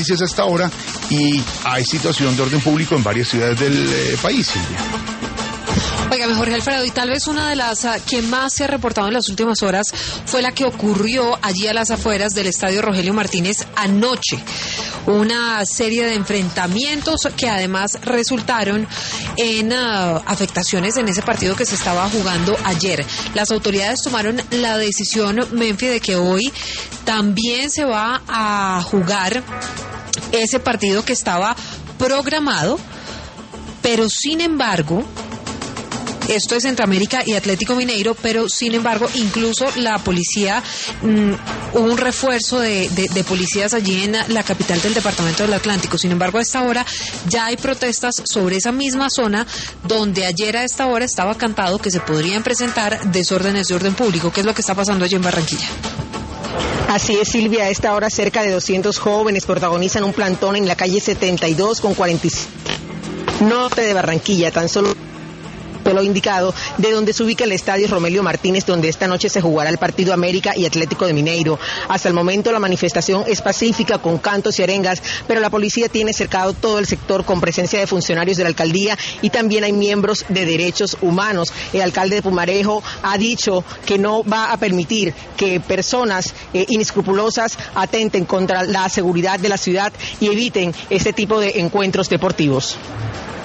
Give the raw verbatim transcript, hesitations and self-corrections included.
noticias hasta ahora y hay situación de orden público en varias ciudades del eh, país, Silvia. Óigame, Jorge Alfredo, y tal vez una de las uh, que más se ha reportado en las últimas horas fue la que ocurrió allí a las afueras del Estadio Rogelio Martínez anoche. Una serie de enfrentamientos que además resultaron en uh, afectaciones en ese partido que se estaba jugando ayer. Las autoridades tomaron la decisión, Menfi, de que hoy también se va a jugar ese partido que estaba programado, pero sin embargo... Esto es entre América y Atlético Mineiro, pero sin embargo, incluso la policía, mmm, hubo un refuerzo de, de, de policías allí en la capital del departamento del Atlántico. Sin embargo, a esta hora ya hay protestas sobre esa misma zona donde ayer a esta hora estaba cantado que se podrían presentar desórdenes de orden público. ¿Qué es lo que está pasando allí en Barranquilla? Así es, Silvia, a esta hora cerca de doscientos jóvenes protagonizan un plantón en la calle setenta y dos con cuarenta y cinco, norte de Barranquilla, tan solo lo indicado, de donde se ubica el estadio Rogelio Martínez, donde esta noche se jugará el partido América y Atlético de Mineiro. Hasta el momento la manifestación es pacífica, con cantos y arengas, pero la policía tiene cercado todo el sector con presencia de funcionarios de la alcaldía y también hay miembros de derechos humanos. El alcalde de Pumarejo ha dicho que no va a permitir que personas eh, inescrupulosas atenten contra la seguridad de la ciudad y eviten este tipo de encuentros deportivos.